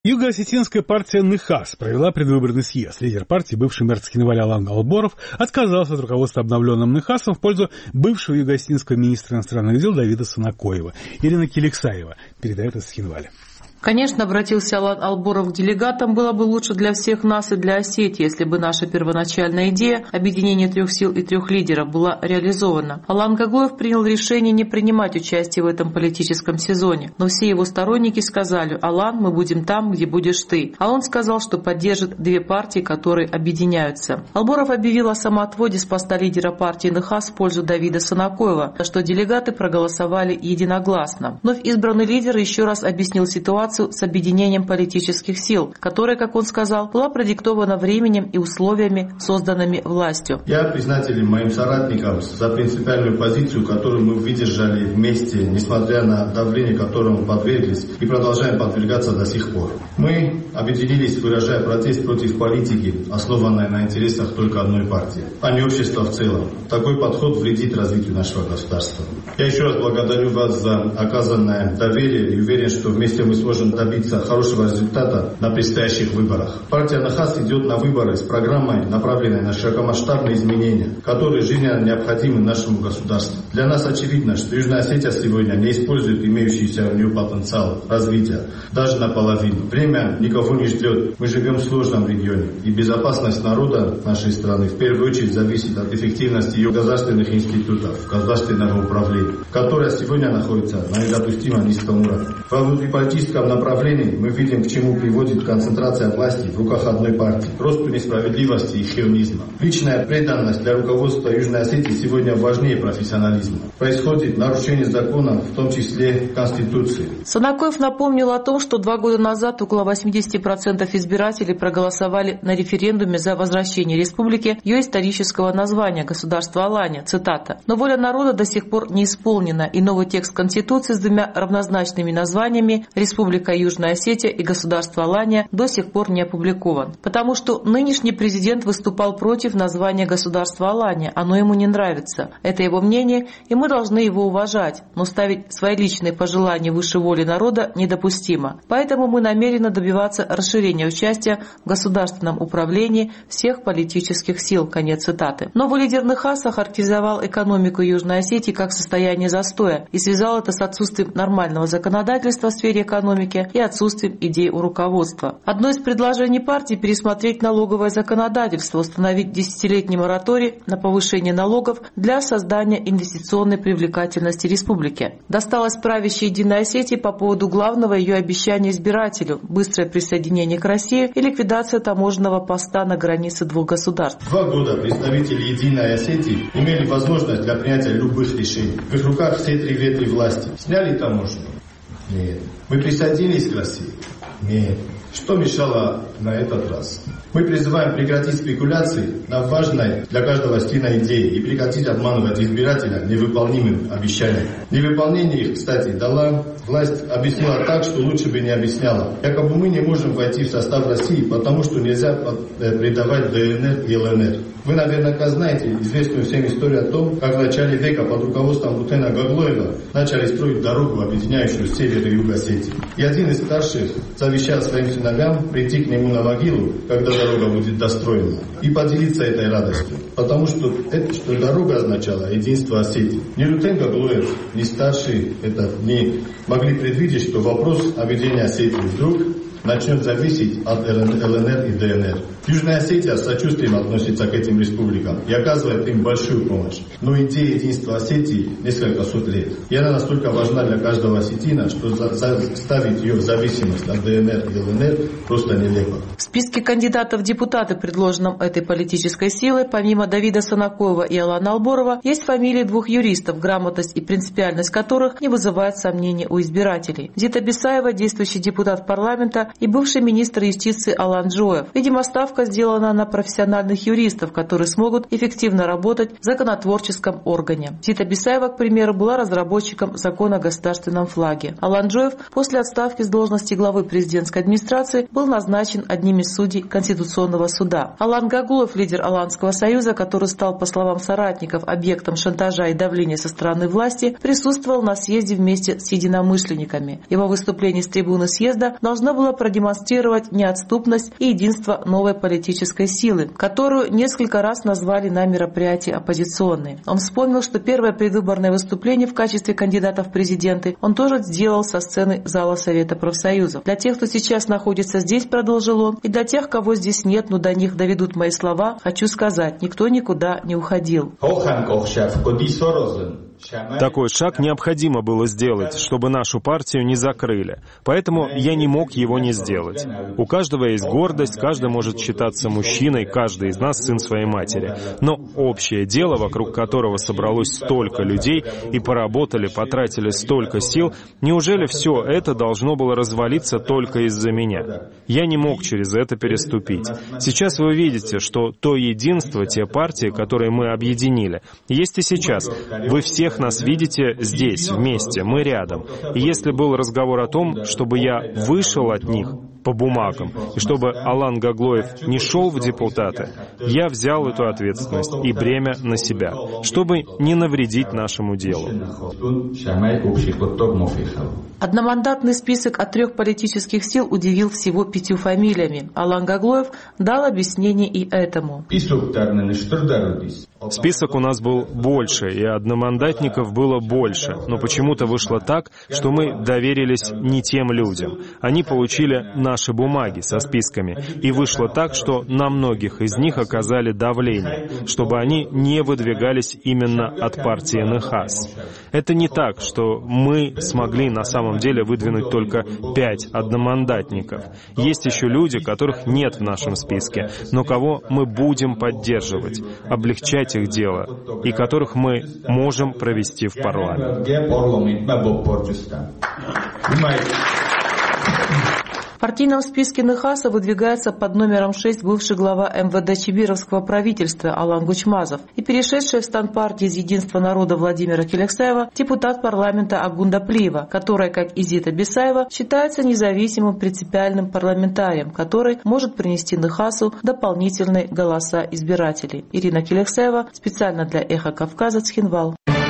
Юго-осетинская партия НХАС провела предвыборный съезд. Лидер партии, бывший мэр Цхинвали Алан Алборов, отказался от руководства обновленным НХАСом в пользу бывшего юго-осетинского министра иностранных дел Давида Санакоева. Ирина Келексаева передает из Цхинвали. Конечно, обратился Алан Алборов к делегатам, было бы лучше для всех нас и для Осетии, если бы наша первоначальная идея объединения 3 сил и 3 лидеров была реализована. Алан Гаглоев принял решение не принимать участие в этом политическом сезоне, но все его сторонники сказали: «Алан, мы будем там, где будешь ты». А он сказал, что поддержит 2 партии, которые объединяются. Алборов объявил о самоотводе с поста лидера партии НХАС в пользу Давида Санакоева, за что делегаты проголосовали единогласно. Вновь избранный лидер еще раз объяснил ситуацию с объединением политических сил, которая, как он сказал, была продиктована временем и условиями, созданными властью. Я признателен моим соратникам за принципиальную позицию, которую мы выдержали вместе, несмотря на давление, которому подверглись и продолжаем подвергаться до сих пор. Мы объединились, выражая протест против политики, основанной на интересах только одной партии, а не общества в целом. Такой подход вредит развитию нашего государства. Я еще раз благодарю вас за оказанное доверие и уверен, что вместе мы сможем добиться хорошего результата на предстоящих выборах. Партия НХАС идет на выборы с программой, направленной на широкомасштабные изменения, которые жизненно необходимы нашему государству. Для нас очевидно, что Южная Осетия сегодня не использует имеющийся у нее потенциал развития, даже наполовину. Время никого не ждет. Мы живем в сложном регионе, и безопасность народа нашей страны в первую очередь зависит от эффективности ее государственных институтов, государственного управления, которое сегодня находится на недопустимо низком уровне. Во внутриполитическом направлении мы видим, к чему приводит концентрация власти в руках одной партии, росту несправедливости и хионизма. Личная преданность для руководства Южной Осетии сегодня важнее профессионализма. Происходит нарушение закона, в том числе Конституции. Санакоев напомнил о том, что 2 года назад около 80% избирателей проголосовали на референдуме за возвращение республики ее исторического названия государства Алания, цитата. Но воля народа до сих пор не исполнена, и новый текст Конституции с 2 равнозначными названиями «Республика Южная Осетия» и «Государство Алания» до сих пор не опубликован. Потому что нынешний президент выступал против названия государства Алания, оно ему не нравится. Это его мнение, и мы должны его уважать, но ставить свои личные пожелания выше воли народа недопустимо. Поэтому мы намерены добиваться расширения участия в государственном управлении всех политических сил. Конец цитаты. Новый лидер НХАС охарактеризовал экономику Южной Осетии как состояние застоя и связал это с отсутствием нормального законодательства в сфере экономики и отсутствием идей у руководства. Одно из предложений партии – пересмотреть налоговое законодательство, установить 10-летний мораторий на повышение налогов для создания инвестиционной привлекательности республики. Досталось правящей Единой Осетии по поводу главного ее обещания избирателю – быстрое присоединение к России и ликвидация таможенного поста на границе 2 государств. 2 года представители Единой Осетии имели возможность для принятия любых решений. В их руках все 3 ветви власти. Сняли таможню? Нет. Мы присоединились к России? Нет. Что мешало на этот раз? Мы призываем прекратить спекуляции на важной для каждого стильной идее и прекратить обманывать избирателя невыполнимым обещанием. Невыполнение их, кстати, дала власть, объяснила так, что лучше бы не объясняла. Якобы мы не можем войти в состав России, потому что нельзя предавать ДНР и ЛНР. Вы наверняка знаете известную всем историю о том, как в начале века под руководством Бутена Гаглоева начали строить дорогу, объединяющую север и юг Осетии. И один из старших завещал своим сыновьям прийти к нему на могилу, когда дорога будет достроена, и поделиться этой радостью. Потому что дорога означала единство Осетии. Ни Бутен Гаглоев, ни старшие не могли предвидеть, что вопрос объединения Осетии вдруг начнет зависеть от ЛНР и ДНР. Южная Осетия с сочувствием относится к этим республикам и оказывает им большую помощь. Но идея единства Осетии несколько сот лет. И она настолько важна для каждого осетина, что ставить ее в зависимость от ДНР и ЛНР просто нелепо. В списке кандидатов в депутаты, предложенном этой политической силой, помимо Давида Санакоева и Алана Алборова, есть фамилии 2 юристов, грамотность и принципиальность которых не вызывает сомнений у избирателей. Зита Бисаева, действующий депутат парламента, и бывший министр юстиции Алан Джоев. Видимо, ставка сделана на профессиональных юристов, которые смогут эффективно работать в законотворческом органе. Зита Бисаева, к примеру, была разработчиком закона о государственном флаге. Алан Джоев после отставки с должности главы президентской администрации был назначен одним из судей Конституционного суда. Алан Гаглоев, лидер Аланского союза, который стал, по словам соратников, объектом шантажа и давления со стороны власти, присутствовал на съезде вместе с единомышленниками. Его выступление с трибуны съезда должно было продемонстрировать неотступность и единство новой политической силы, которую несколько раз назвали на мероприятии оппозиционной. Он вспомнил, что первое предвыборное выступление в качестве кандидата в президенты он тоже сделал со сцены зала Совета профсоюзов. Для тех, кто сейчас находится здесь, продолжил он, и для тех, кого здесь нет, но до них доведут мои слова, хочу сказать, никто никуда не уходил. Такой шаг необходимо было сделать, чтобы нашу партию не закрыли. Поэтому я не мог его не сделать. У каждого есть гордость, каждый может считаться мужчиной, каждый из нас сын своей матери. Но общее дело, вокруг которого собралось столько людей и поработали, потратили столько сил, неужели все это должно было развалиться только из-за меня? Я не мог через это переступить. Сейчас вы видите, что то единство, те партии, которые мы объединили, есть и сейчас. Вы всех нас видите здесь, вместе, мы рядом. И если был разговор о том, чтобы я вышел от них по бумагам, и чтобы Алан Гаглоев не шел в депутаты, я взял эту ответственность и бремя на себя, чтобы не навредить нашему делу. Одномандатный список от 3 политических сил удивил всего 5 фамилиями. Алан Гаглоев дал объяснение и этому. Список у нас был больше, и одномандатников было больше, но почему-то вышло так, что мы доверились не тем людям. Они получили наши бумаги со списками, и вышло так, что на многих из них оказали давление, чтобы они не выдвигались именно от партии НХАС. Это не так, что мы смогли на самом деле выдвинуть только 5 одномандатников. Есть еще люди, которых нет в нашем списке, но кого мы будем поддерживать, облегчать их дело, и которых мы можем провести в парламент. В партийном списке НХАСа выдвигается под номером 6 бывший глава МВД Чебировского правительства Алан Гучмазов и перешедший в стан партии из Единства народа Владимира Келексаева депутат парламента Агунда Плиева, которая, как и Зита Бесаева, считается независимым принципиальным парламентарием, который может принести НХАСу дополнительные голоса избирателей. Ирина Келексаева специально для «Эхо Кавказа», Цхинвал.